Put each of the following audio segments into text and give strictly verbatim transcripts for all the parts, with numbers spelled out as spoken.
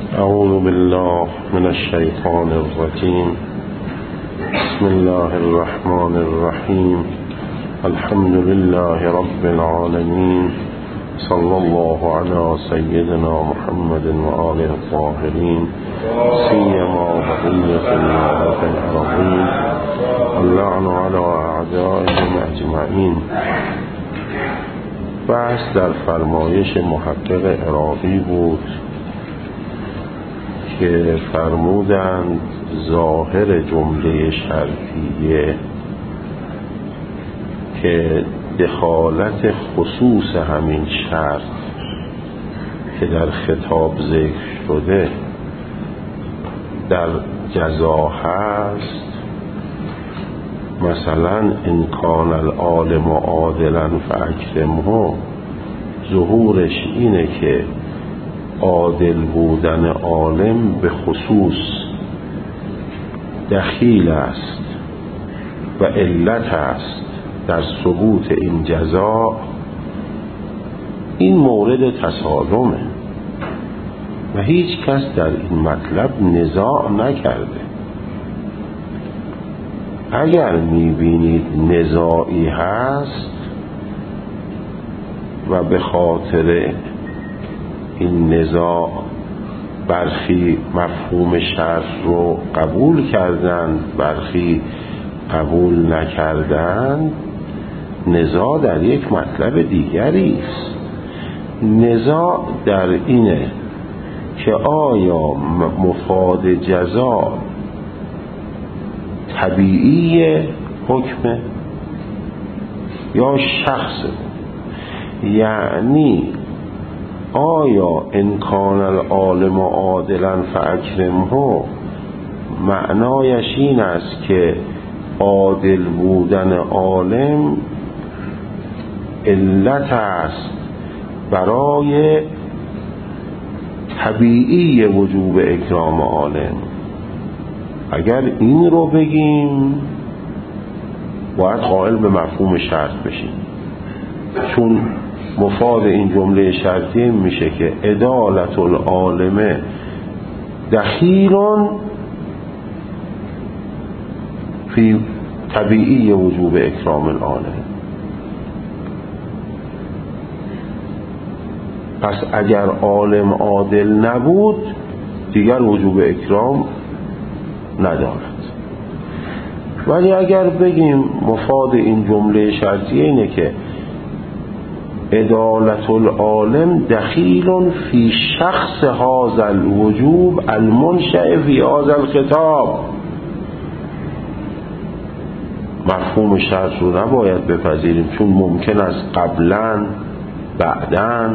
اعوذ بالله من الشیطان الرجیم. بسم الله الرحمن الرحیم. الحمد لله رب العالمین. صلی الله علی سیدنا محمد و آله الطاهرین، سیما بقیة الله العظیم، اللعن علی اعدائهم اجمعین. بحث در فرمایش محقق عراقی بود که فرمودند ظاهر جمله شرطیه که دخالت خصوص همین شرط که در خطاب ذکر شده در جزا هست، مثلا ان کان العالم عادلا فاکرمه، ظهورش اینه که عادل بودن عالم به خصوص دخیل است و علت است در ثبوت این جزا. این مورد تسالمه و هیچ کس در این مطلب نزاع نکرده. اگر میبینید نزاعی هست و به خاطر این نزاع برخی مفهوم شرط رو قبول کردند، برخی قبول نکردند، نزاع در یک مطلب دیگری است. نزاع در اینه که آیا مفاد جزا طبیعی حکمه یا شخصه، یعنی آیا ان کان العالم عادلا فاکرمه معنایش این است که عادل بودن عالم علت است برای طبیعی وجوب اکرام عالم. اگر این رو بگیم باید قائل به مفهوم شرط بشیم، چون مفاد این جمله شرطی میشه که عدالت العالم دخیل فی طبیعی وجوب اکرام العالم. پس اگر عالم عادل نبود دیگر وجوب اکرام ندارد. ولی اگر بگیم مفاد این جمله شرطی اینه که عدالت العالم دخیل فی شخص هذا الوجوب المنشأ فی هذا الخطاب، مفهوم شرط رو نباید بپذیریم، چون ممکن است قبلا بعداً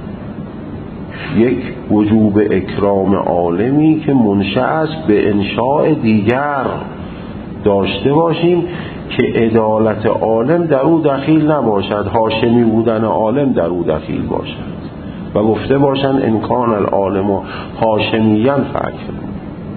یک وجوب اکرام عالمی که منشأ است به انشاء دیگر داشته باشیم که عدالت عالم در او دخیل نباشد، هاشمی بودن عالم در او دخیل باشد و گفته باشند ان کان العالم هاشمیا فاکرمه.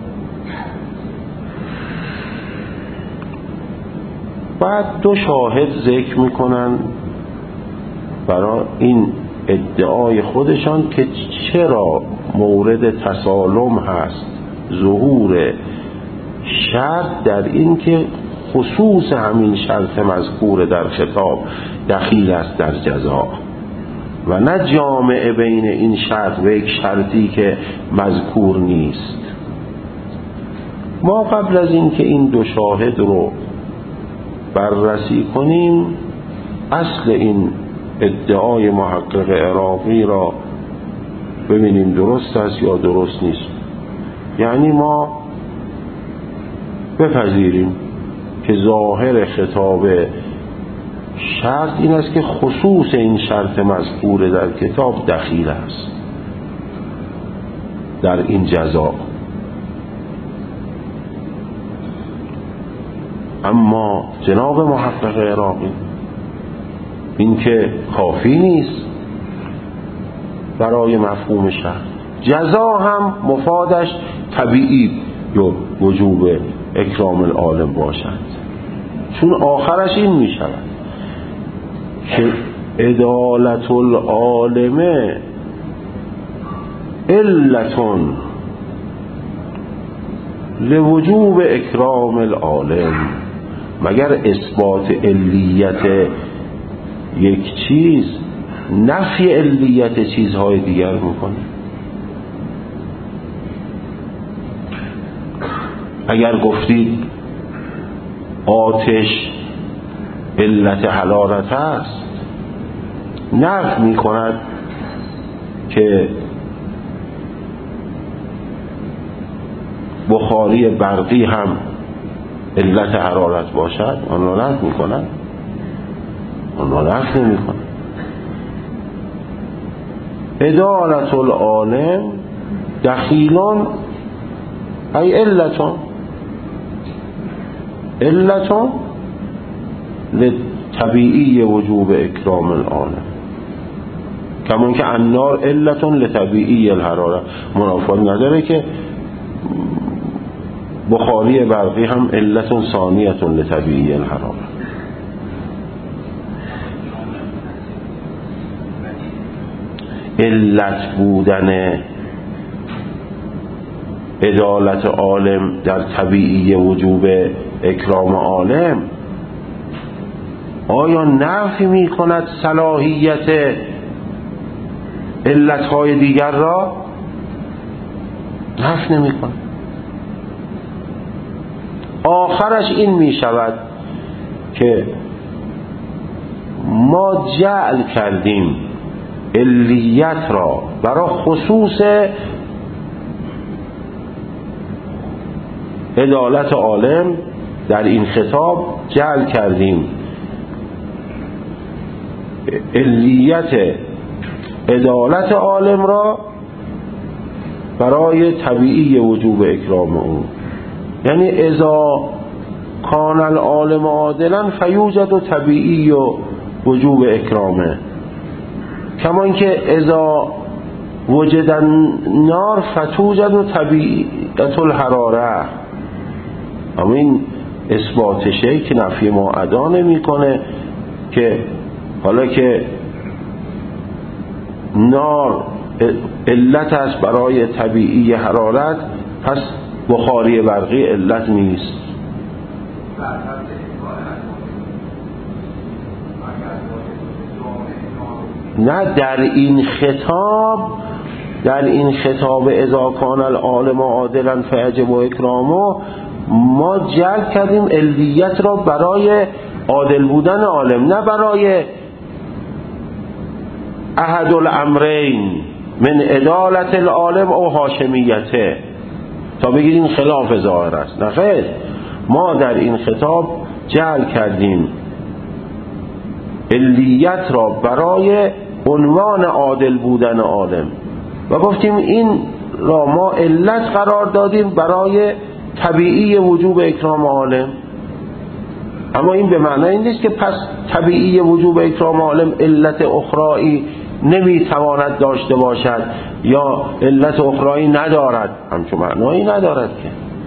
بعد دو شاهد ذکر میکنن برای این ادعای خودشان که چرا مورد تسالم هست ظهور شرط در این که خصوص همین شرط مذکور در خطاب دخیل است در جزا و نه جامعه بین این شرط و یک شرطی که مذکور نیست. ما قبل از این که این دو شاهد رو بررسی کنیم اصل این ادعای محقق عراقی را ببینیم درست است یا درست نیست. یعنی ما بپذیریم که ظاهر خطاب شرط این است که خصوص این شرط مذکور در کتاب دخیل است در این جزا. اما جناب محقق عراقی این که کافی نیست برای مفهوم شرط. جزا هم مفادش طبیعی یا وجوب اکرام العالم باشد، چون آخرش این می شود که عدالت العالم علتون لوجوب اکرام العالم. مگر اثبات علیت یک چیز نفی علیت چیزهای دیگر میکنه؟ اگر گفتید آتش علت حرارت است، نفی میکند که بخاری برقی هم علت حرارت باشد؟ آن را نفی میکند؟ آن را نفی نمیکند. ادالت العالم دخیلون ای علتون علتون لطبیعی وجوب اکرام العالم، کمان که النار علتون لطبیعی الحراره. منافات نداره که بخاری برقی هم علتون ثانیتون لطبیعی الحراره. علت بودن عدالت عالم در طبیعی وجوب اکرام عالم آیا نفی می کند صلاحیت علتهای دیگر را؟ نفی نمی کند. آخرش این می شود که ما جعل کردیم علیت را برای خصوص عدالت عالم، در این خطاب جعل کردیم علیت عدالت عالم را برای طبیعی وجوب اکرام او. یعنی اذا کان العالم عادلا فیوجد طبیعی و وجوب اکرامه، کمان که اذا وجد النار فتوجد طبیعت الحراره. اما این اثباتشه که نفی ما ادا نمی کنه که حالا که نار علت است برای طبیعی حرارت، پس بخاری برقی علت نیست. نه، در این خطاب در این خطاب اذا کان العالم عادلا فیجب اکرامه ما جلب کردیم علیت را برای عادل بودن عالم، نه برای احد الامرین من عدالت العالم او هاشمیته، تا بگیریم خلاف ظاهر است. نه خیر، ما در این خطاب جعل کردیم علیت را برای عنوان عادل بودن عالم و گفتیم این را ما علت قرار دادیم برای طبیعی وجوب اکرام عالم. اما این به معنی این نیست که پس طبیعی وجوب اکرام عالم علت اخرایی نمیتواند داشته باشد یا علت اخرایی ندارد، همچون معنایی ندارد که.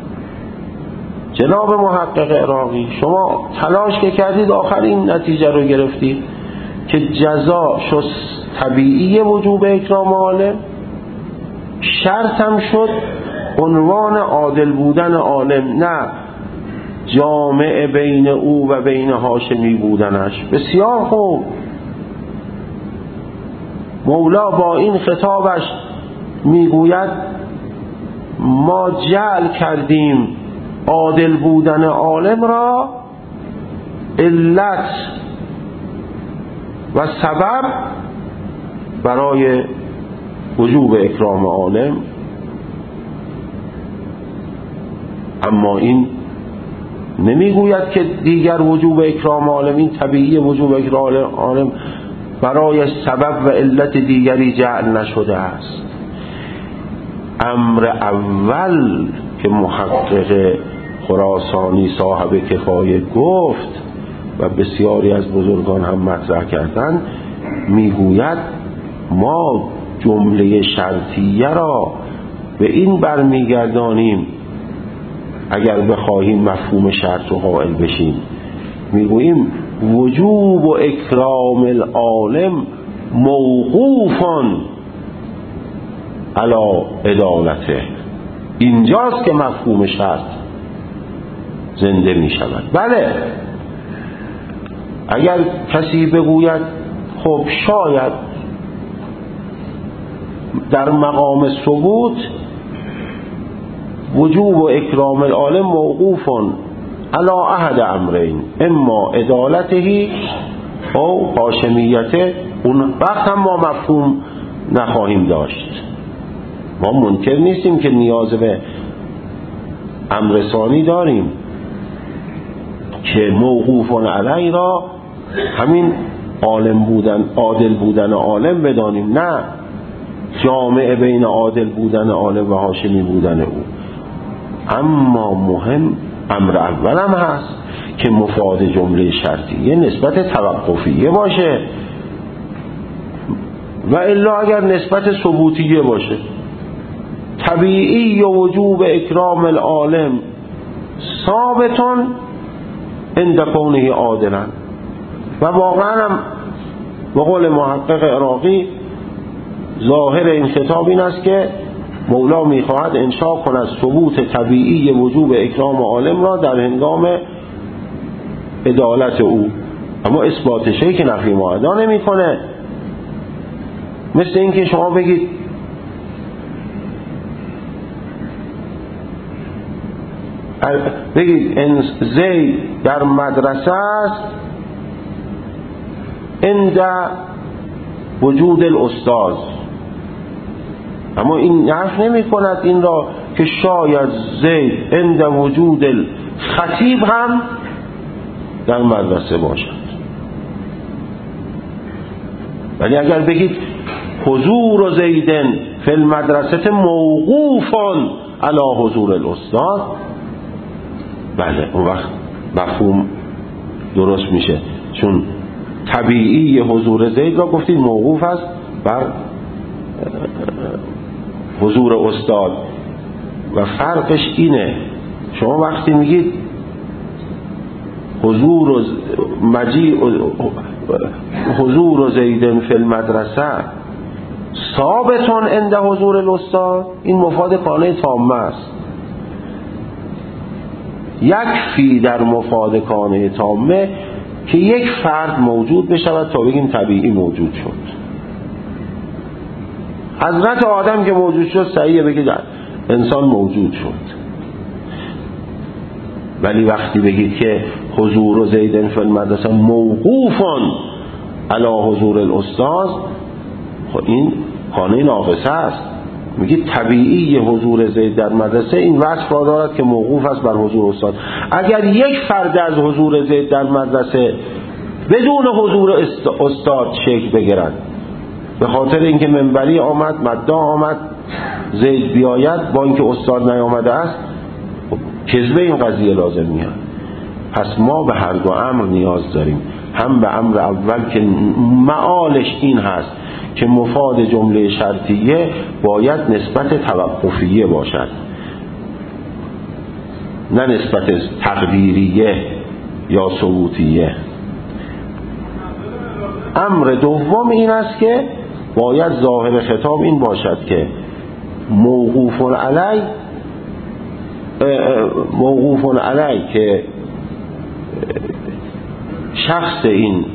جناب محقق عراقی، شما تلاش که کردید آخر این نتیجه رو گرفتید که جزا شد طبیعی وجوب اکرام عالم، شرط هم شد عنوان عادل بودن عالم، نه جامع بین او و بین هاشمی بودنش. بسیار خوب، مولا با این خطابش میگوید ما جعل کردیم عادل بودن عالم را علت و سبب برای وجوب اکرام عالم. اما این نمیگوید که دیگر وجوب اکرام عالم، این طبیعی وجوب اکرام عالم برای سبب و علت دیگری جعل نشده است. امر اول که محقق خراسانی صاحب کفایه گفت و بسیاری از بزرگان هم مطرح کردند، میگوید ما جمله شرطیه را به این برمیگردانیم اگر بخواهیم مفهوم شرط رو قائل بشیم. میگوییم وجوب و اکرام العالم موقوف علی عدالته. اینجاست که مفهوم شرط زنده می شود. بله اگر کسی بگوید خب شاید در مقام ثبوت وجوب و اکرام العالم موقوف علی احد امرین، اما عدالته او هاشمیته، اون وقت هم ما مفهوم نخواهیم داشت. ما منکر نیستیم که نیاز به امر ثانی داریم که موقوف علی را همین عالم بودن، عادل بودن عالم بدانیم، نه جامع بین عادل بودن عالم و هاشمی بودن او. اما مهم امر اولم هست که مفاد جمله شرطیه نسبت توقفیه باشه و الا اگر نسبت ثبوتیه باشه. طبیعی و وجوب اکرام العالم ثابتون عند کونه عادلا. و واقعا هم به قول محقق عراقی ظاهر این خطاب این است که مولا میخواهد انشاء کند ثبوت طبیعی وجوب اکرام عالم را در هنگام عدالت او، اما اثبات شیء که نفی معادا نمی کنه. مثل این که شما بگید بگید ان زید در مدرسه است عند وجود الاستاذ، اما این نفی نمی کند این را که شاید زید عند وجود الخطیب هم در مدرسه باشد. ولی اگر بگید حضور زیدن فی المدرسه موقوف علی حضور الاستاذ، بله اون وقت مفهوم درست میشه، چون طبیعی حضور زید را گفتید موقوف است بر حضور استاد و فرقش اینه. شما وقتی میگید حضور مجیع حضور زیدن فی المدرسه ثابتون عند حضور الاستاد، این مفاد کانه تامه است. یکفی در مفاد کانه تامه که یک فرد موجود بشود تا بگیم طبیعی موجود شد. حضرت آدم که موجود شد صحیحه بگید انسان موجود شد. ولی وقتی بگید که حضور زیدن فی المدرسه موقوفن علی حضور الاستاذ، خب این کانه ناقصه است. میگید طبیعی حضور زید در مدرسه این وصف را دارد که موقوف است بر حضور استاد. اگر یک فرد از حضور زید در مدرسه بدون حضور استاد شکل بگیرد، به خاطر اینکه منبری آمد، مدعا آمد زید بیاید با اینکه استاد نیامده است، کذب این قضیه لازم میاد. پس ما به هر دو امر نیاز داریم، هم به امر اول که معالش این هست که مفاد جمله شرطیه باید نسبت توقفیه باشد، نه نسبت تقدیریه یا ثبوتیه. امر دوم این است که باید ظاهر خطاب این باشد که موقوف علی موقوف علی که شخص این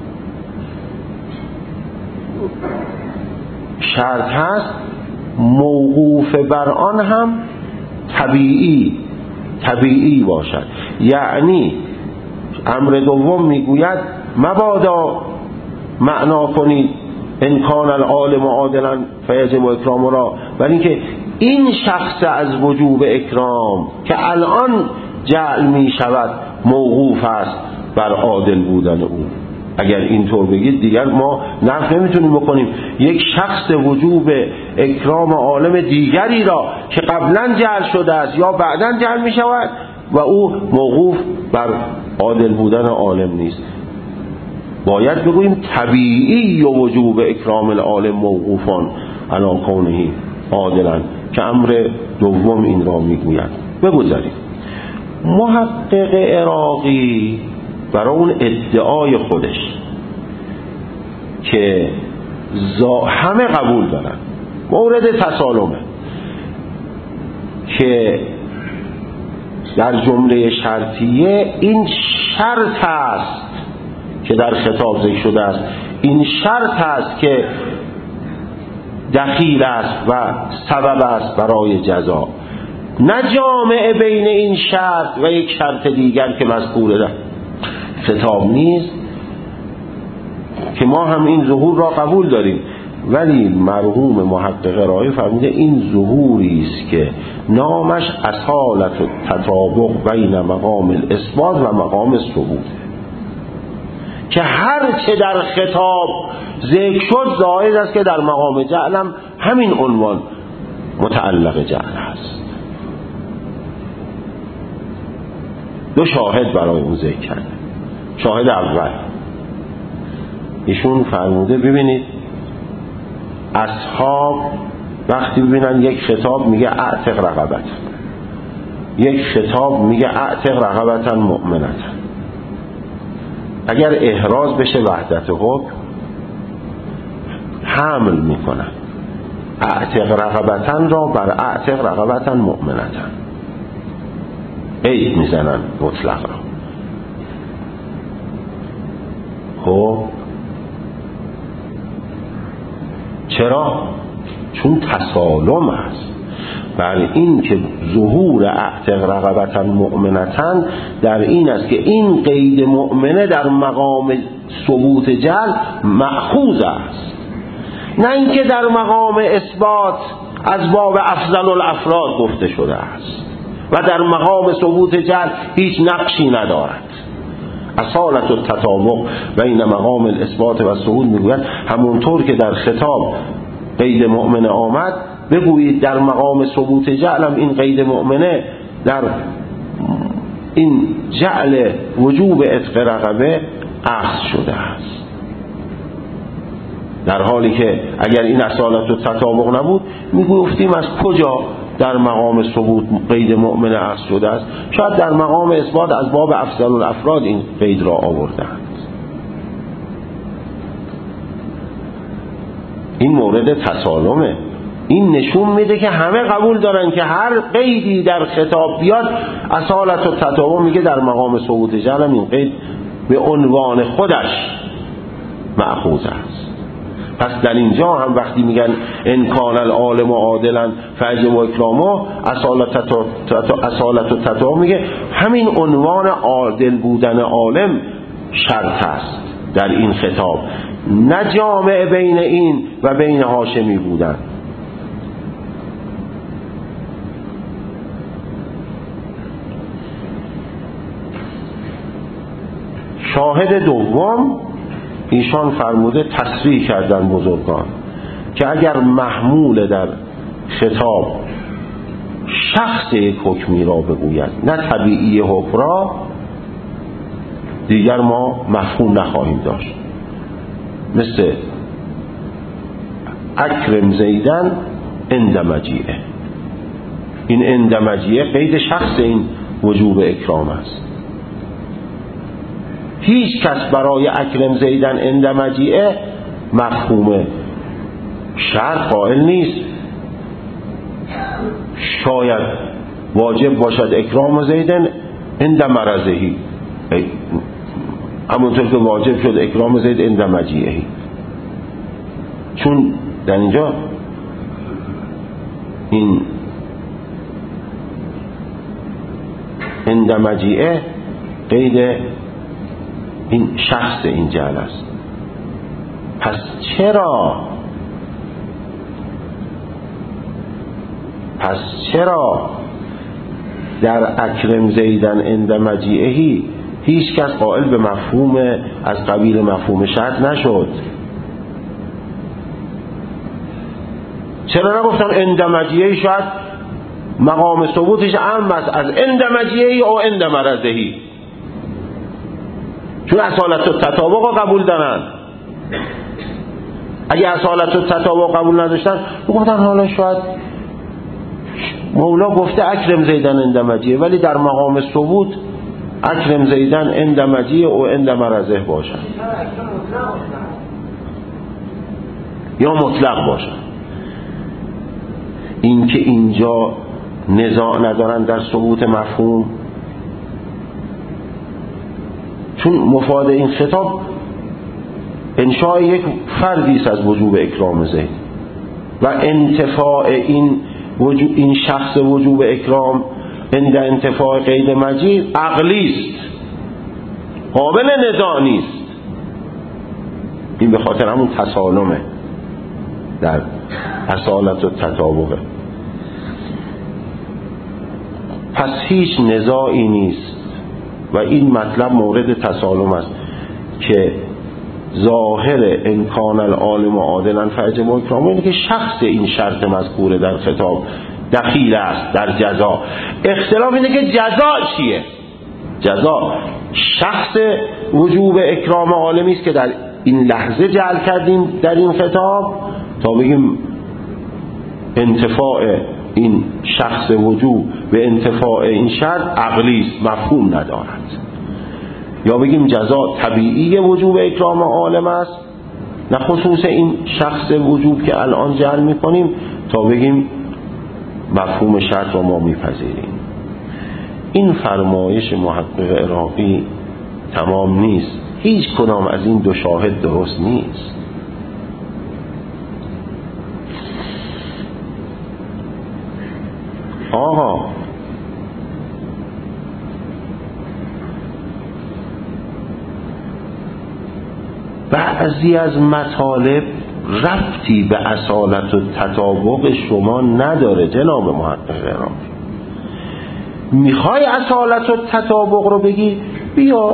شرط هست موقوف بر آن هم طبیعی طبیعی باشد. یعنی امر دوم میگوید مبادا معنا کنید ان کان العالم عادلا فیجب اکرام را، ولی اینکه این شخص از وجوب اکرام که الان جعل می شود موقوف است بر عادل بودن او. اگر اینطور بگید دیگر ما نفی نمیتونیم بکنیم یک شخص وجوب اکرام عالم دیگری را که قبلا جعل شده است یا بعدا جعل می شود و او موقوف بر عادل بودن عالم نیست. باید بگوییم طبیعی و وجوب اکرام العالم موقوفان علی کونه عادلا، که امر دوم این را میگوید. بگذاریم محقق عراقی برای اون ادعای خودش که همه قبول دارن، مورد تسالمه که در جمله شرطیه این شرط است که در خطاب ذکر شده است، این شرط است که دخیل است و سبب است برای جزا، نه جامعه بین این شرط و یک شرط دیگر که مذکور در خطاب نیست، که ما هم این ظهور را قبول داریم. ولی مرحوم محقق رایی فرموده این ظهوری است که نامش اصالت تطابق بین مقام الاثبات و مقام الثبوت، که هر چه در خطاب ذکر شد زائد است که در مقام جعلم همین عنوان متعلق جعل است. دو شاهد برای اون ذکر کرده. شاهد اول ایشون فرموده ببینید اصحاب وقتی ببینن یک خطاب میگه اعتق رقبت، یک خطاب میگه اعتق رقبتا مؤمنتا، اگر احراز بشه وحدت حکم حمل میکنن اعتق رقبتا را بر اعتق رقبتا مؤمنتا، قید میزنن مطلق را. خب چرا؟ چون تسالم است بر این که ظهور اعتق رقبتا مؤمنتا در این است که این قید مؤمنه در مقام ثبوت جعل مأخوذ است، نه اینکه در مقام اثبات از باب افضل الافراد گفته شده است و در مقام ثبوت جعل هیچ نقشی ندارد. اصالت التطابق بین مقام الاثبات و ثبوت میگوید همونطور که در خطاب قید مؤمنه آمد بگویید در مقام ثبوت جعلم این قید مؤمنه در این جعل وجوب عتق رقبه اخذ شده است، در حالی که اگر این اصالت التطابق نبود میگفتیم از کجا در مقام ثبوت قید مؤمنه اخذ شده است، شاید در مقام اثبات از باب افضل الافراد این قید را آوردند. این مورد تسالمه. این نشون میده که همه قبول دارن که هر قیدی در خطاب بیاد اصالت و تطابق میگه در مقام ثبوت جعل این قید به عنوان خودش مأخوذ است. پس در اینجا هم وقتی میگن ان کان العالم عادلا فاجب اکرامه اصالت و تطابق میگه همین عنوان عادل بودن عالم شرط است در این خطاب، نه جامعه بین این و بین هاشمی بودن. شاهد دوم ایشان فرموده تصریح کردن بزرگان که اگر محمول در خطاب شخص یک حکمی را بگوید نه طبیعی حکم را، دیگر ما مفهوم نخواهیم داشت. مثل اکرم زیدن عند مجیئه، این عند مجیئه قید شخص این وجوب اکرام است. هیچ کس برای اکرم زیدن عند مجیئه مفهوم شرط قائل نیست. شاید واجب باشد اکرام زیدن عند مرضهی، همونطور که واجب شد اکرام زید عند مجیئه، چون در اینجا این عند مجیئه قید این شخص این جعل است. پس چرا پس چرا در اکرم زیدن عند مجیئه هیچ کس قائل به مفهوم از قبیل مفهوم شرط نشد؟ چرا نگفتن عند مجیئه؟ شاید مقام ثبوتش عام است از عند مجیئه او عند مرضه، چون اصالت التطابق قبول دارن. اگه اصالت التطابق قبول نداشتن گفتن حالا شاید مولا گفته اکرم زیدن عند مجیئه ولی در مقام ثبوت اکرم زیدن عند مجیئه او عند مرضه باشن یا مطلق باشن. این که اینجا نزاع ندارن در ثبوت مفهوم، چون مفاد این خطاب انشاء یک فردی است از وجوب اکرام زید و انتفاع این وجوب این شخص وجوب اکرام عند انتفاع قید مجید عقلی است، قابل نزاع نیست. این به خاطر همون تسالمه در اصالت و تطابقه. پس هیچ نزاعی نیست و این مطلب مورد تسالم است که ظاهر امکان العالم و عادلا فاجب اکرام اینه که شخص این شرط مذکوره در خطاب دخیل است در جزا. اختلاف اینه که جزا چیه؟ جزا شخص وجوب اکرام عالمی است که در این لحظه جعل کردیم در این خطاب تا بگیم انتفاع این شخص وجوب به انتفاع این شرط عقلی است، مفهوم ندارد، یا بگیم جزا طبیعی وجوب اکرام عالم است نه خصوص این شخص وجوب که الان جعل میکنیم تا بگیم مفهوم شرط رو ما میپذیریم. این فرمایش محقق عراقی تمام نیست، هیچ کدام از این دو شاهد درست نیست. آقا بعضی از مطالب ربطی به اصالت و تطابق شما نداره جناب محقق عراقی. میخوای اصالت و تطابق رو بگی، بیا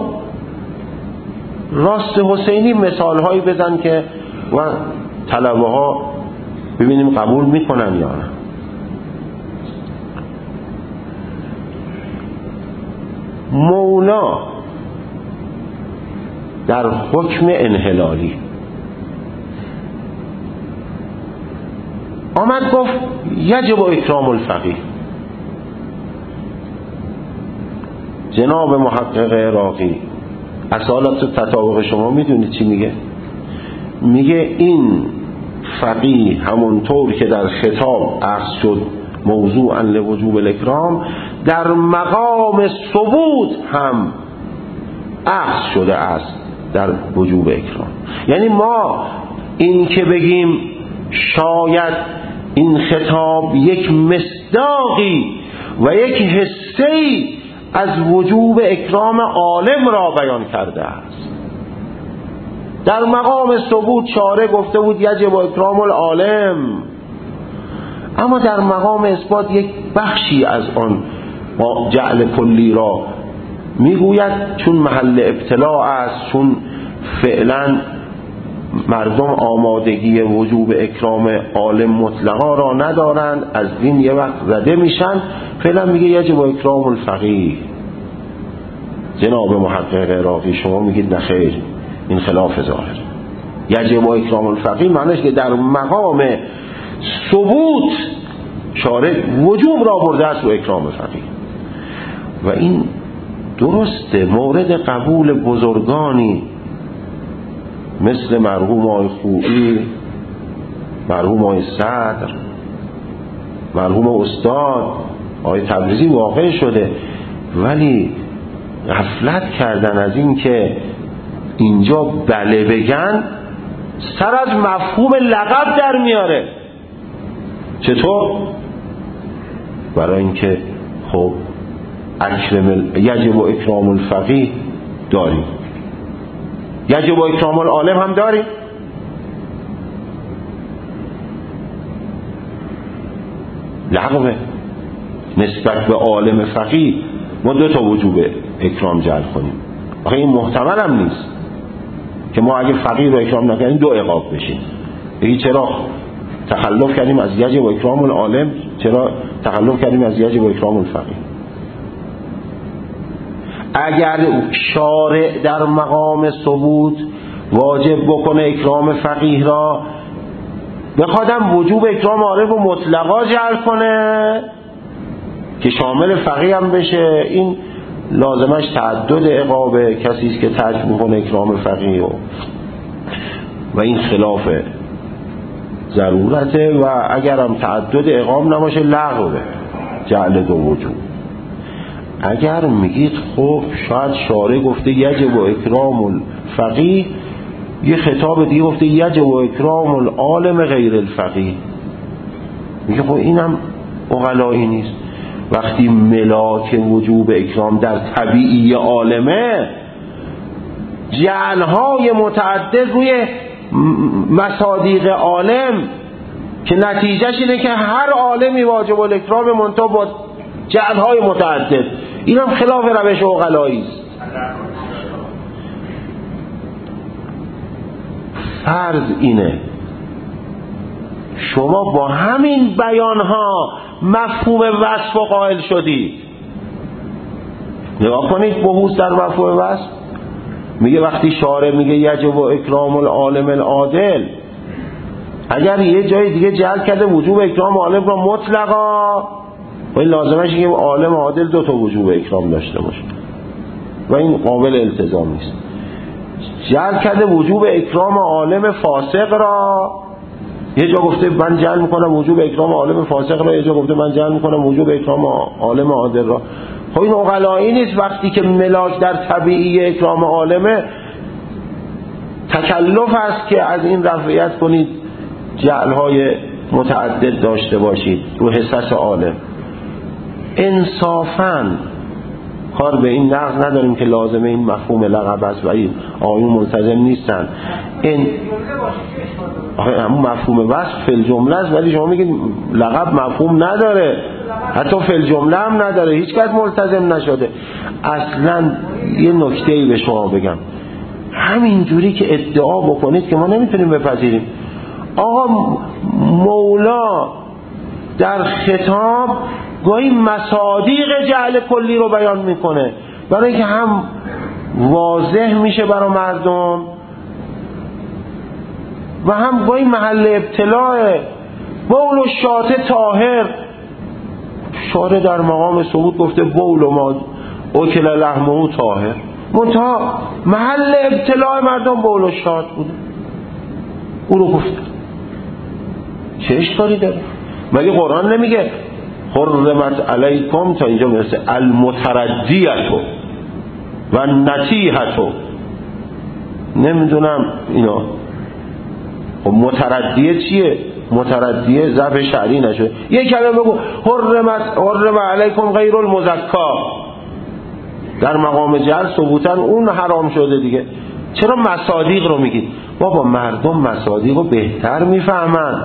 راست حسینی مثال هایی بزن که و طلبه ها ببینیم قبول میکنن یا نه. مولا در حکم انحلالی آمد گفت یجب اکرام الفقیه. جناب محقق عراقی اصالت و تطابق شما میدونید چی میگه؟ میگه این فقیه همونطور که در خطاب عرض شد موضوعا لوجوب الاکرام در مقام ثبوت هم عرض شده است در وجوب اکرام. یعنی ما این که بگیم شاید این خطاب یک مصداقی و یک حصه‌ای از وجوب اکرام عالم را بیان کرده است. در مقام ثبوت شارع گفته بود یجب اکرام العالم، اما در مقام اثبات یک بخشی از آن جعل کلی را میگوید چون محل ابتلاع است، چون فعلا مردم آمادگی وجوب اکرام عالم مطلقا را ندارند، از دین یه وقت زده میشن، فعلا میگه یجب اکرام الفقیه. جناب محقق عراقی شما میگید نخیر، این خلاف ظاهر. یجب اکرام الفقیه معنیش که در مقام ثبوت شارع وجوب را برده است و اکرام فقیه، و این درسته مورد قبول بزرگانی مثل مرحوم آقای خویی، مرحوم آقای صدر، مرحوم استاد آقای تبریزی واقع شده، ولی غفلت کردن از این که اینجا بله بگن سر از مفهوم لقب در میاره. چطور؟ برای اینکه خب اکرم یجب و اکرام الفقیه داریم، یجب و اکرام العالم هم داریم. لغوه نسبت به عالم فقیه ما دو تا وجوب اکرام جعل کنیم. آخه این محتمل هم نیست که ما اگه فقیه رو اکرام نکنیم دو عقاب بشیم. بگی چرا تخلف کردیم از یجب و اکرام العالم، چرا تخلف کردیم از یجب و اکرام الفقیه؟ اگر شارع در مقام ثبوت واجب بکنه اکرام فقیه را، بخوادم وجوب اکرام عارف و مطلقا جعل کنه که شامل فقیه هم بشه، این لازمش تعدد عقابه. کسی است که ترک میکنه اکرام فقیه و, و این خلاف ضرورته، و اگرم تعدد عقاب نباشه لغوه. جعل دو وجوب. اگر میگید خب شاید شارع گفته یجب و اکرام الفقیه، یه خطاب دیگه گفته یجب و اکرام العالم غیر الفقیه، میگه خب اینم عقلایی نیست. وقتی ملاک وجوب اکرام در طبیعی عالمه، جعلهای متعدد روی مصادیق عالم که نتیجهش اینه که هر عالمی واجب الاکرام منتها با جعلهای متعدد، اینم خلاف روش عقلایی است. فرض اینه شما با همین بیانها مفهوم وصف و قائل شدید. نگاه کنید بحوث در مفهوم وصف میگه وقتی شارع میگه یجب و اکرام العالم العادل، اگر یه جای دیگه جعل کرده وجوب اکرام عالم را مطلقا، و این لازمش اینه که عالم عادل دو تا وجوب اکرام داشته باشه و این قابل التزام نیست. جعل کرده وجوب اکرام عالم فاسق را، یه جا گفته من جعل میکنم وجوب اکرام عالم فاسق را، یه جا گفته من جعل میکنم وجوب اکرام عالم عادل را. خب این عقلایی نیست. وقتی که ملاک در طبیعی اکرام عالمه، تکلف است که از این رفعیت کنید جعلهای متعدد داشته باشید رو حساس عالم. انصافاً کار به این نقض نداریم که لازمه این مفهوم لقب است و این آیون ملتزم نیستن. این همون مفهوم وصف فی الجمله است، ولی شما میگید لقب مفهوم نداره، حتی فی الجمله هم نداره، هیچ کس ملتزم نشده. اصلا یه نکته‌ای به شما بگم، همین جوری که ادعا بکنید که ما نمیتونیم بپذیریم. آقا مولا در خطاب گاهی مصادیق جعل کلی رو بیان میکنه برای اینکه هم واضح میشه برای مردم و هم گاهی محل ابتلاء. بول و شاته طاهر، شارع در مقام ثبوت گفته بول و ما اکل لحمه طاهر، منتها محل ابتلاء مردم بول و شات بوده، او رو گفته. چه اشکالی داره؟ مگه قرآن نمیگه حرمت علیکم تا اینجا میرسه المتردیتو و نتیحتو، نمیدونم اینا. خب متردیه چیه؟ متردیه ضرب شرعی نشده. یک کلمه بگو حرمت حرم علیکم غیر المزکا، در مقام جعل ثبوتاً اون حرام شده دیگه. چرا مصادیق رو میگید؟ بابا مردم مصادیق رو بهتر میفهمن،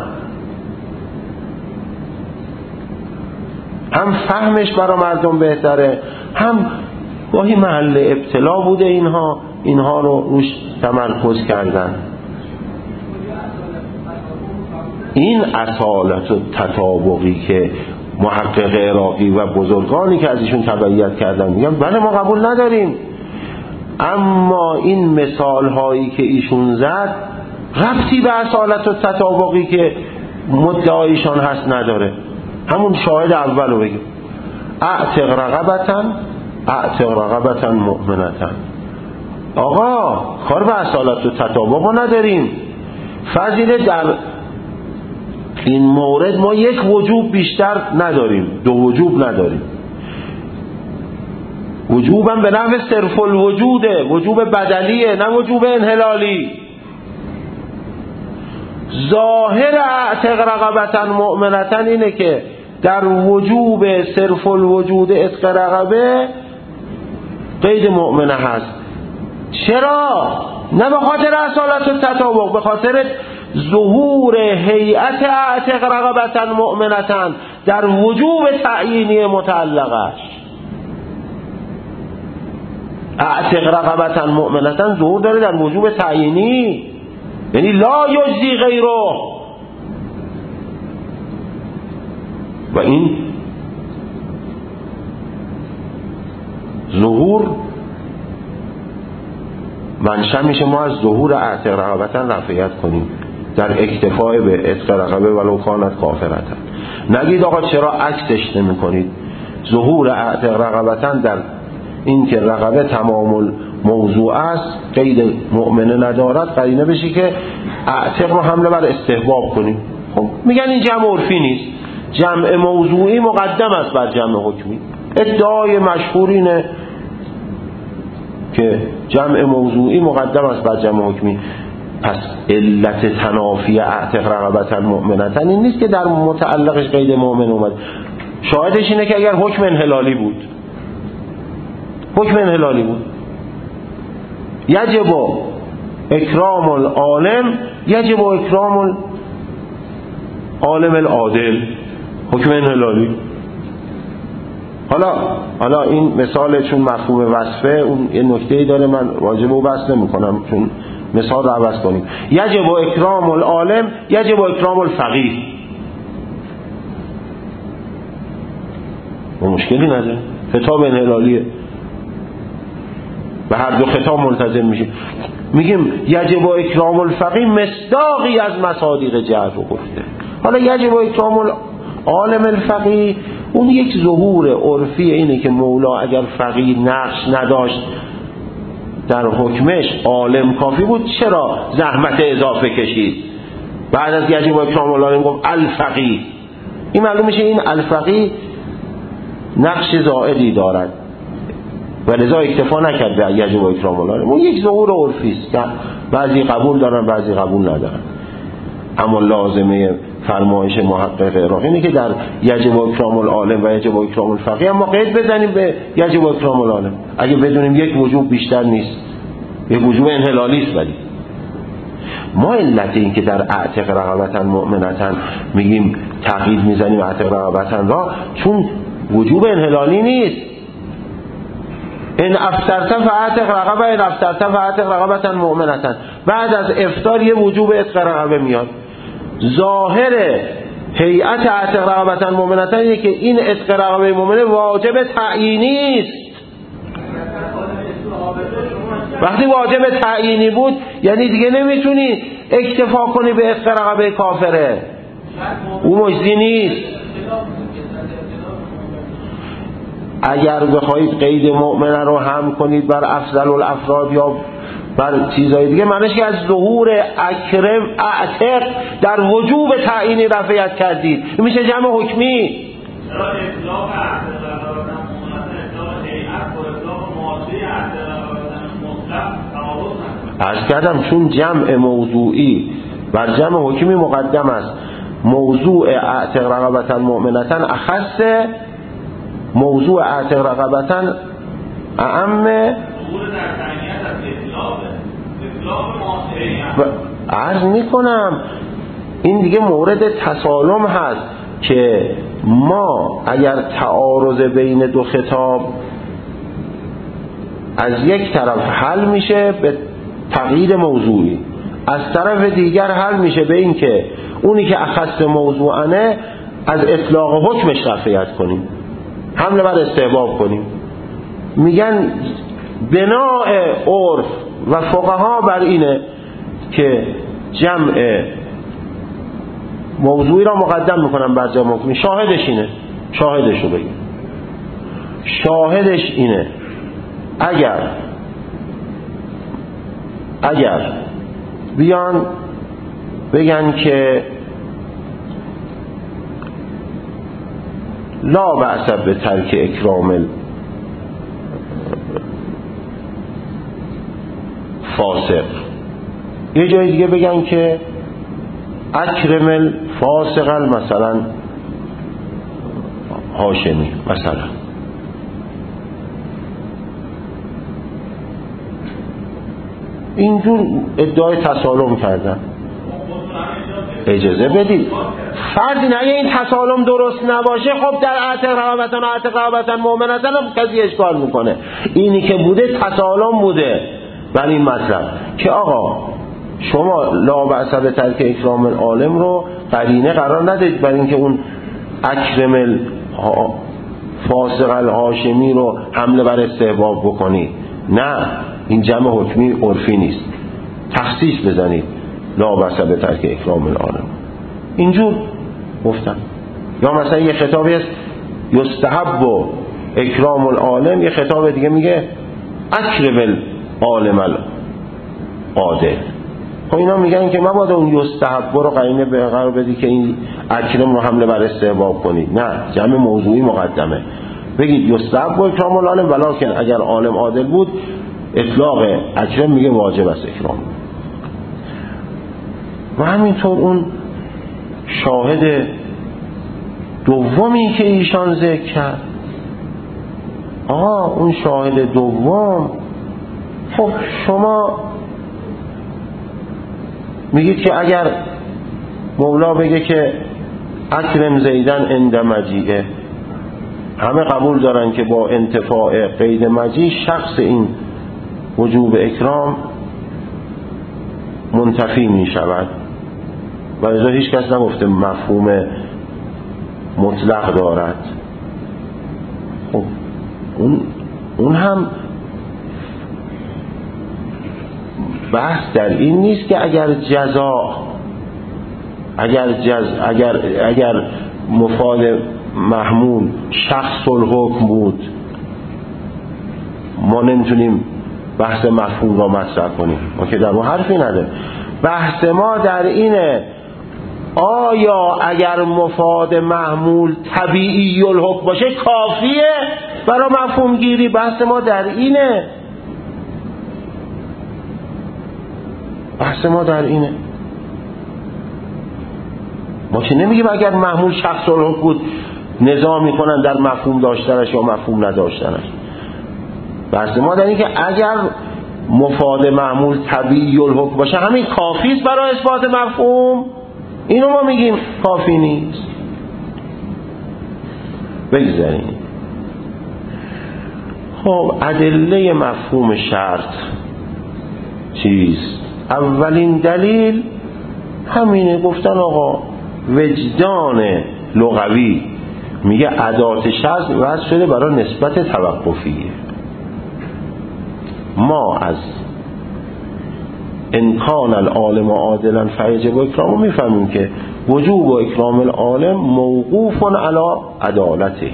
هم فهمش برای مردم بهتره، هم گاهی محل ابتلا بوده اینها اینها رو روش تمرکز کردن. این اصالت و تطابقی که محقق عراقی و بزرگانی که از ایشون تبعیت کردن میگن بله ما قبول نداریم، اما این مثال هایی که ایشون زد ربطی به اصالت و تطابقی که مدعایشان هست نداره. همون شاهد اول رو بگیم اعتق رقبتن اعتق رقبتن مؤمنتن. آقا کار به اصالت و تطابق نداریم. فضیله در این مورد ما یک وجوب بیشتر نداریم، دو وجوب نداریم. وجوبم به نحو صرف الوجوده، وجوب بدلیه نه وجوب انحلالی. ظاهر اعتق رقبتن مؤمنتن اینه که در وجوب صرف الوجود عتق رقبه قید مؤمنه هست. چرا؟ نه به خاطر اصالت و تطابق، به خاطر ظهور هیئت اعتق رقبتن مؤمنتن در وجوب تعیینی متعلقش. اعتق رقبتن مؤمنتن ظهور داره در وجوب تعیینی، یعنی لا یجزی غیره. و این ظهور منشأ میشه ما از ظهور اعتق رقبتن رفعیت کنیم در اکتفای به عتق رقبه ولو کانت کافرتن. نگید آقا چرا عکسش نمی کنید؟ ظهور اعتق رقبتن در این که رقبه تمام موضوع است، قید مؤمنه ندارد، قرینه بشی که اعتق رو حمله بر استحباب کنیم. خب میگن این جمع عرفی نیست، جمع موضوعی مقدم است بر جمع حکمی. ادعای مشهور اینه که جمع موضوعی مقدم است بر جمع حکمی. پس علت تنافی اعتق رقبة مؤمنة این نیست که در متعلقش قید مؤمن اومد. شاهدش اینه که اگر حکم انحلالی بود حکم انحلالی بود یجب اکرام العالم یجب اکرام العالم العادل، حکم انحلالی. حالا حالا این مثال چون مفهوم وصفه اون یه نکته‌ای داره، من واجب او بحث نمی‌کنم چون مثال رو عوض کنیم. یجب اکرام العالم یجب اکرام الفقیه، مشکلی نداره، خطاب انحلالیه و هر دو خطاب ملتزم میشه. میگیم یجب اکرام الفقیه مصداقی از مصادیق جهر رو گفته. حالا یجب اکرام العالم الفقیه اون یک ظهور عرفی اینه که مولا اگر فقیه نقش نداشت در حکمش عالم کافی بود، چرا زحمت اضافه کشید؟ بعد از یجب اکرام العالم گفت الفقیه. این معلوم میشه این الفقیه نقش زائدی دارد و لذا اکتفا نکرد به یجب اکرام العالم. اون یک ظهور عرفی است که بعضی قبول دارن بعضی قبول ندارن. اما لازمه فرمایش محقق عراقی اینه که در یجب اکرام العالم و یجب اکرام الفقیه اما قید بزنیم به یجب اکرام العالم. اگه بدونیم یک وجوب بیشتر نیست، یک وجوب انحلالی است، ولی ما علت این که در اعتق رقبة مؤمنة میگیم تقیید میزنیم اعتق رقبة را چون وجوب انحلالی نیست. ان افطرت فاعتق رقبه ان افطرت فاعتق رقبة مؤمنة، بعد از افطار یه وجوب عتق رقبه میاد. ظاهر هیئت اعتق رقبة مؤمنة اینه که این عتق رقبه مؤمنه واجب تعیینی است. وقتی واجب تعیینی بود یعنی دیگه نمیتونی اکتفا کنی به عتق رقبه کافره، او مجزی نیست. اگر بخواید قید مؤمنه رو هم کنید بر افضل الافراد یا بر چیزهای دیگه، معنیش که از ظهور اکرم اعتق در وجوب تعیینی رفعیت کردید. این میشه جمع حکمی. عرض کردم چون جمع موضوعی بر جمع حکمی مقدم است. موضوع اعتق رقبة مؤمنة اخص، موضوع اعتق رقبة اعم. عرض میکنم این دیگه مورد تسالم هست که ما اگر تعارض بین دو خطاب از یک طرف حل میشه به تغییر موضوعی، از طرف دیگر حل میشه به این که اونی که اخص موضوعانه از اطلاق حکمش رفعیت کنیم، حمله بر استحباب کنیم. میگن بناء عرف و فقها بر اینه که جمع موضوعی را مقدم میکنن بر جمع حکمی. شاهدش اینه، شاهدش رو بگیم، شاهدش اینه اگر اگر بیان بگن که لا بأس به ترک اکرام فاسق، یه جای دیگه بگن که اکرم الفاسق مثلا هاشمی مثلا، اینجور ادعای تسالم کردن. اجازه بدید فردی نه این تسالم درست نباشه، خب در اعتق رقبة و اعتق رقبة مؤمنة هم کسی اشکال میکنه. اینی که بوده تسالم بوده بر این مطلب که آقا شما لا بأس به ترک اکرام العالم رو قرینه قرار ندید بر اینکه اون اکرم الفاسق الهاشمی رو حمله بر استحباب بکنید. نه، این جمع حکمی عرفی نیست، تخصیص بزنید لا بأس به ترک اکرام العالم. اینجور گفتم. یا مثلا یه خطابی است یستحب و اکرام العالم، یه خطاب دیگه میگه اکرم العالم العادل. خب اینا میگن که مبادا اون یستحب رو قرینه به قرار بدی که این اکرم رو حمله بر استحباب کنید. نه، جمع موضوعی مقدمه. بگید یستحب و اکرام العالم، ولکن اگر عالم عادل بود اطلاق اکرم میگه واجب است اکرام. و همینطور اون شاهد دومی که ایشان ذکر کرد، آها اون شاهد دوم، خب شما میگید که اگر مولا بگه که اکرم زیدن عند مجیعه، همه قبول دارن که با انتفاع قید مجیع شخص این وجوب اکرام منتفی می شود و لذا هیچ کس نگفته مفهوم مطلق دارد. خب اون, اون هم بحث در این نیست که اگر جزا اگر جز اگر اگر مفاد محمول شخص الحکم بود ما نمیتونیم بحث مفهوم را مطرح کنیم، ما که در اون حرفی نداره. بحث ما در اینه آیا اگر مفاد محمول طبیعی الحکم باشه کافیه برای مفهوم گیری؟ بحث ما در اینه بحث ما در اینه ما که نمیگیم اگر محمول شخص الحکم بود نظام میکنن در مفهوم داشتنش یا مفهوم نداشتنش. بحث ما در این که اگر مفاد محمول طبیعی الحکم باشه همین کافی است برای اثبات مفهوم. اینو ما میگیم کافی نیست. بگذاریم. خب ادله مفهوم شرط چیست؟ اولین دلیل همینه، گفتن آقا وجدان لغوی میگه ادات شرط وضع شده برای نسبت توقفیه. ما از امکان العالم عادلا فیجب و اکرامو میفهمیم که وجوب و اکرام العالم موقوف علی عدالته.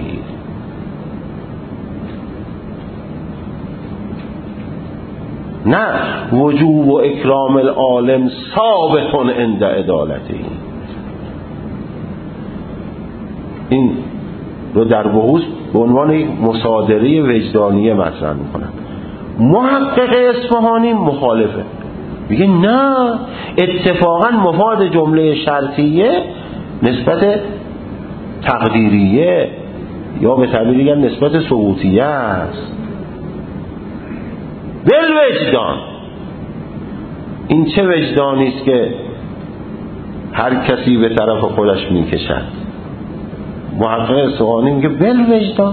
نه وجوب و اکرام العالم ثابت عند عدالته. این رو در بحوث به عنوان یک مصادره وجدانیه مطرح میکنن. محقق اصفهانی مخالفه، میگه نه اتفاقا مفاد جمله شرطیه نسبت تقدیریه یا به تعبیر دیگر نسبت ثبوتیه است. بل وجدان، این چه وجدانی است که هر کسی به طرف خودش میکشد؟ محقق اصفهانی میگه بل وجدان،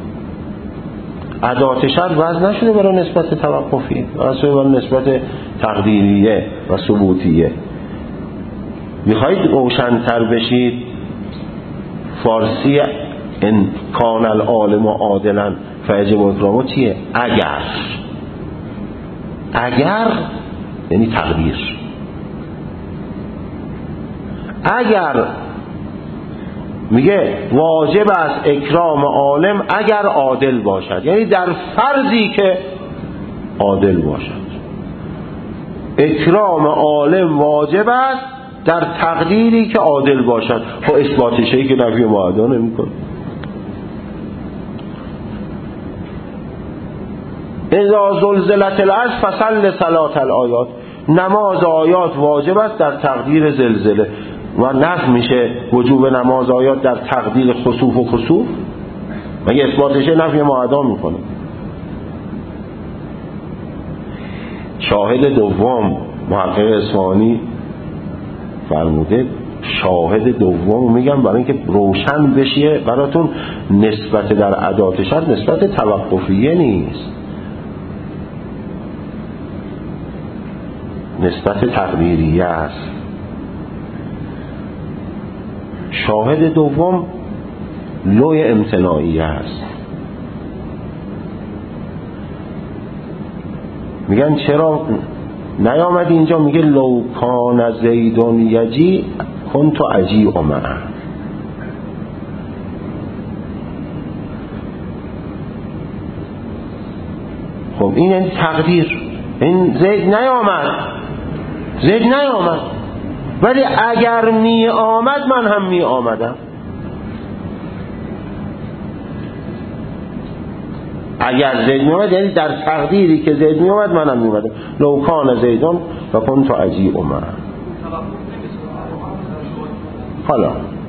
ادات شرط وضع نشده برای نسبت توقفی، وضع برای نسبت تقدیریه و ثبوتیه. میخواید روشن‌تر بشید؟ فارسی ان کان العالم عادلا فیجب اکرامه چیه؟ اگر اگر یعنی تقدیر، اگر میگه واجب است اکرام عالم اگر عادل باشد، یعنی در فرضی که عادل باشد. اکرام عالم واجب است در تقدیری که عادل باشد. خب اثباتشی که نفی معادا نمی‌کنه. اذا زلزلت الارض فصل صلات الآیات، نماز آیات واجب است در تقدیر زلزله. و نفی میشه وجوب نماز آیات در تقدیر خسوف و خسوف؟ مگه اثباتشه نفی معادا میکنه؟ شاهد دوم محقق اصفهانی فرموده، شاهد دوم میگم برای اینکه روشن بشه براتون نسبت در ادات شرط نسبت توقفیه نیست، نسبت تقدیریه است. شاهد دوم لوی امتناعی است. میگن چرا نیامد اینجا؟ میگه لو کان زیدون یجی کنت اجی معه. خب این یعنی تقدیر، این زید نیامد، زید نیامد، ولی اگر می آمد من هم می آمدم. اگر زید می آمد یعنی در تقدیری که زید می آمد منم می آمدم. لو کان زیدون و کنت اجیء معه. حالا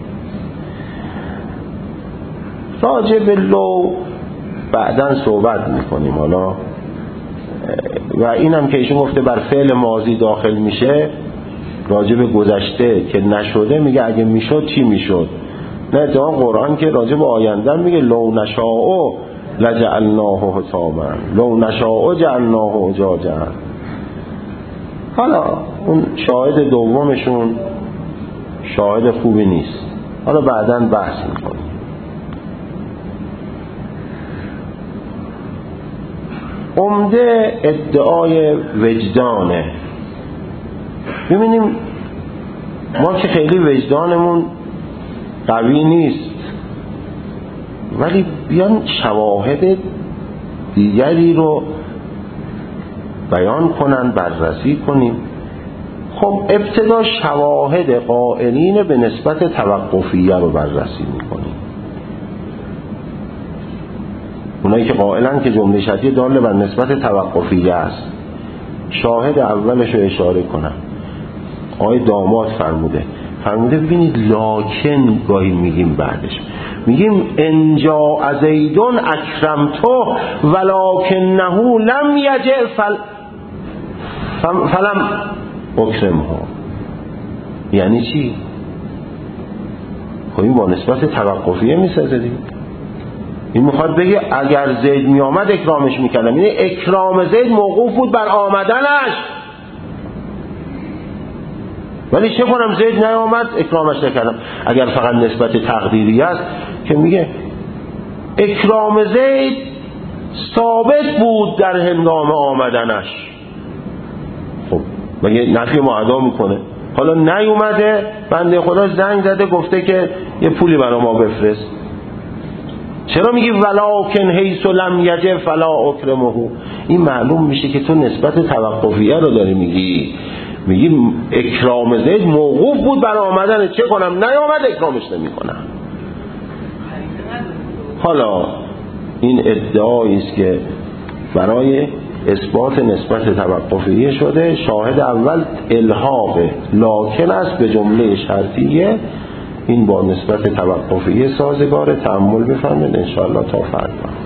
راجع به لو بعداً صحبت میکنیم. حالا و اینم که ایشون گفته بر فعل ماضی داخل میشه، راجع به گذشته که نشده میگه اگه میشد چی میشد. نه ادعا قرآن که راجع به آینده میگه لو نشاء لجعلناه حطاما لو نشاء جعلناه اجاجا. حالا اون شاهد دومشون شاهد خوبی نیست، حالا بعداً بحث میکنیم. عمده ادعای وجدانه. ببینیم ما که خیلی وجدانمون قوی نیست، ولی بیان شواهد دیگری رو بیان کنن، بررسی کنیم. خب ابتدا شواهد قائلین به نسبت توقفیه رو بررسی میکنیم. اونایی که قائلن که جمله شرطیه داله بر نسبت توقفیه است. شاهد اولش رو اشاره کنم. آقای داماد فرموده فرموده ببینید لاکن گاهی میگیم بعدش میگیم انجا زیدون اکرمتو ولکنه لم یجع فل فلم اکرمه. یعنی چی؟ خب این با نسبت توقفیه میسازه دیگه. این میخواد بگه اگر زید می آمد اکرامش میکردم. یعنی اکرام زید موقوف بود بر آمدنش، ولی چه کنم زید نیامد اکرامش نکردم. اگر فقط نسبت تقدیری است که میگه اکرام زید ثابت بود در هنگام آمدنش. خب مگه نفی معدا میکنه؟ حالا نیومده، بنده خدا زنگ زده گفته که یه پولی برای ما بفرست. چرا میگی ولکن حیث لم یجع فلا اکرمه؟ این معلوم میشه که تو نسبت توقفیه رو داری میگی. میگی اکرام زید موقوف بود بر آمدن، چه کنم نیامد اکرامش نمی کنم. حالا این ادعایی است که برای اثبات نسبت توقفیه شده. شاهد اول الحاق لاکن است به جمله شرطیه. این با نسبت توقفیه سازگار. تأمل بفرمایید ان شاء الله تا فردا.